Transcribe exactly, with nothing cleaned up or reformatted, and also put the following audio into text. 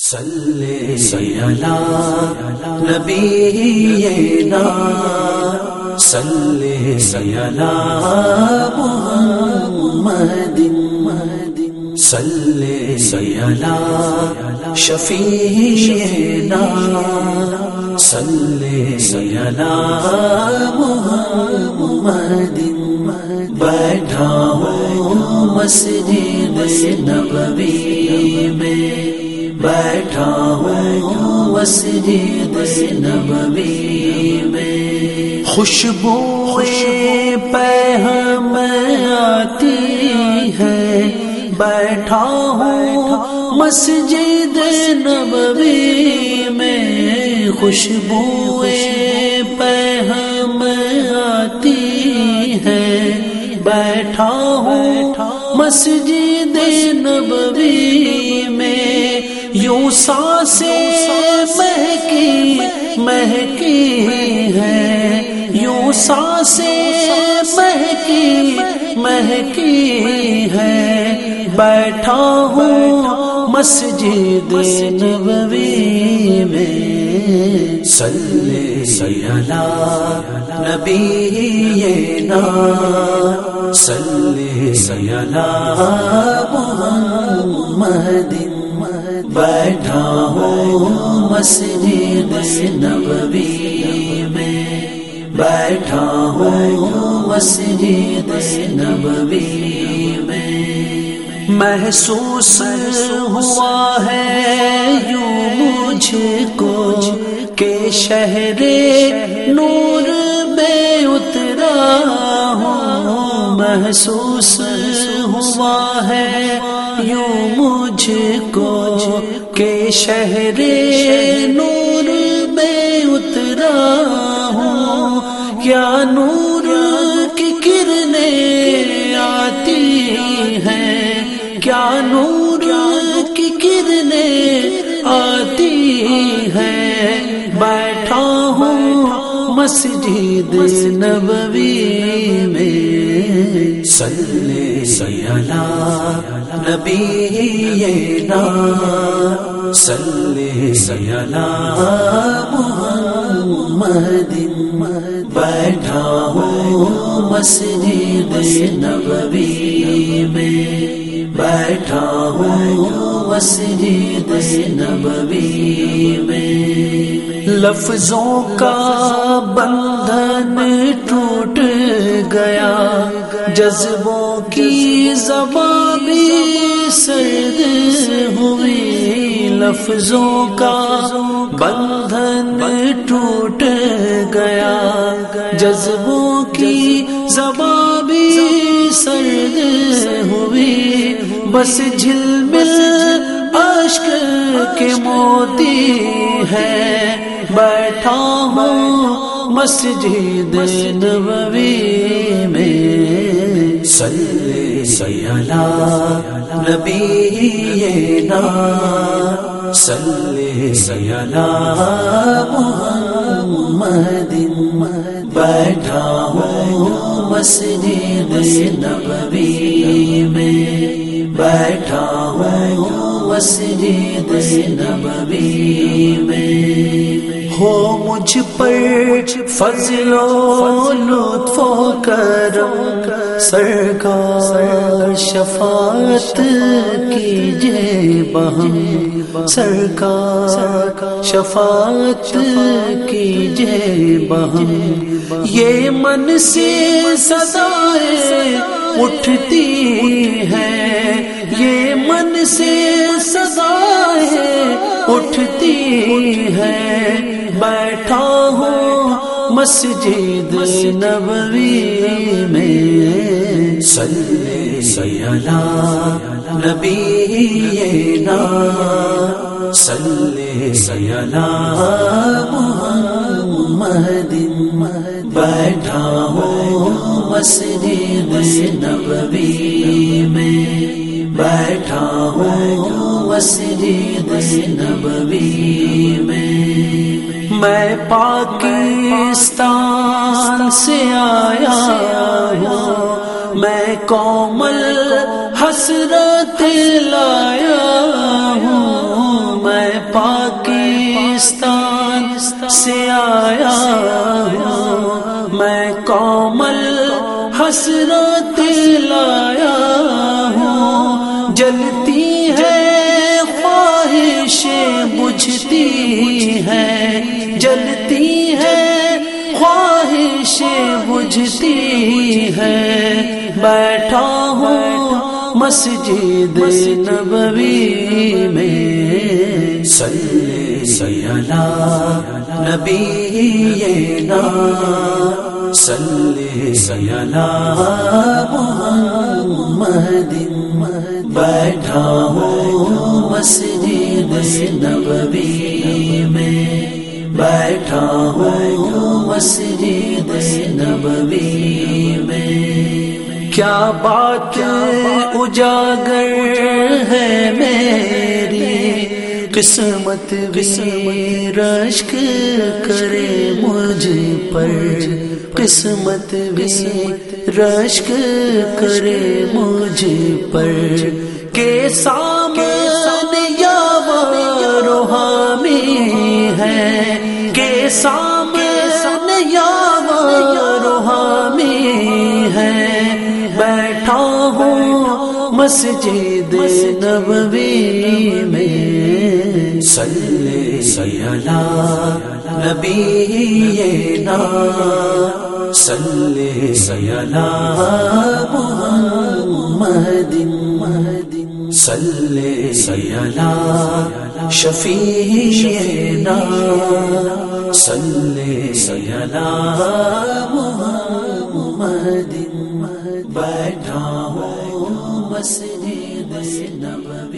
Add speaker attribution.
Speaker 1: صلی علی نبینا صلی علی محمد صلی علی شفیعنا صلی علی محمد بیٹھا ہوں مسجد نبوی میں بیٹھا ہوں مسجد نبوی میں خوشبوئیں پہم آتی ہے بیٹھا ہوں مسجد نبوی میں خوشبوئیں پہم آتی ہے بیٹھا ہوں مسجد نبوی میں یوں سانسیں مہکی مہکی ہے یوں سانسیں مہکی مہکی ہے بیٹھا ہوں مسجد نبوی میں صلی علی نبینا صلی علی محمد بیٹھا ہوں مسجد نبوی میں بیٹھا ہوں مسجد نبوی میں محسوس ہوا ہے یوں مجھ کو کہ شہر نور میں اترا ہوں محسوس ہوا ہے یوں مجھ کو کہ شہر نور میں اترا ہوں کیا نور کی کرنیں آتی ہیں کیا نور کی کرنیں آتی ہیں بیٹھا ہوں مسجد نبوی میں صلی علی نبینا صلی علی محمد بیٹھا ہوں مسجد نبوی میں بیٹھا ہوں مسجد نبوی میں لفظوں کا بندھن ٹوٹ گیا جذبوں کی زبان بھی سرد ہوئی لفظوں کا بندھن ٹوٹ گیا جذبوں کی زبان بھی سرد ہوئی بس جھلمل اشک کے موتی ہے بیٹھا ہوں مسجد نبوی میں صلی علی نبینا صلی علی محمد بیٹھا ہوں مسجد نبوی میں بیٹھا ہوں مسجد نبوی میں ہو مجھ پر فضل و لطف و کرم سرکار شفاعت کیجئے بہم سرکار شفاعت کیجئے بہم یہ من سے صدائیں اٹھتی ہے یہ من سے صدائیں اٹھتی ہے بیٹھا ہوں مسجد نبوی میں صلی علی نبینا صلی علی محمد بیٹھا ہوں مسجد نبوی میں بیٹھا ہوں مسجد نبوی میں میں پاکستان سے آیا ہوں میں کومل حسرت لایا ہوں میں پاکستان سے آیا ہوں، میں کومل حسرت لایا ہوں، جلتی ہے خواہشیں بجھتی ہے، جلتی ہے خواہشیں بجھتی ہے، بیٹھا ہوں مسجد نبوی میں، صلی علی نبینا، صلی علی محمد، بیٹھا ہوں مسجد نبوی میں، بیٹھا ہوں مسجد نبوی میں، کیا بات اجاگر ہے میری، قسمت بھی رشک کرے مجھ پر، قسمت بھی رشک کرے مجھ پر، کہ سامنے یاور و حامی ہے، کہ سامنے یاور و حامی ہے، بیٹھا ہوں مسجد نبوی میں، صلی علی نبینا، صلی علی محمد، صلی علی شفیعنا، صلی علی محمد، بیٹھا ہوں مسجد نبوی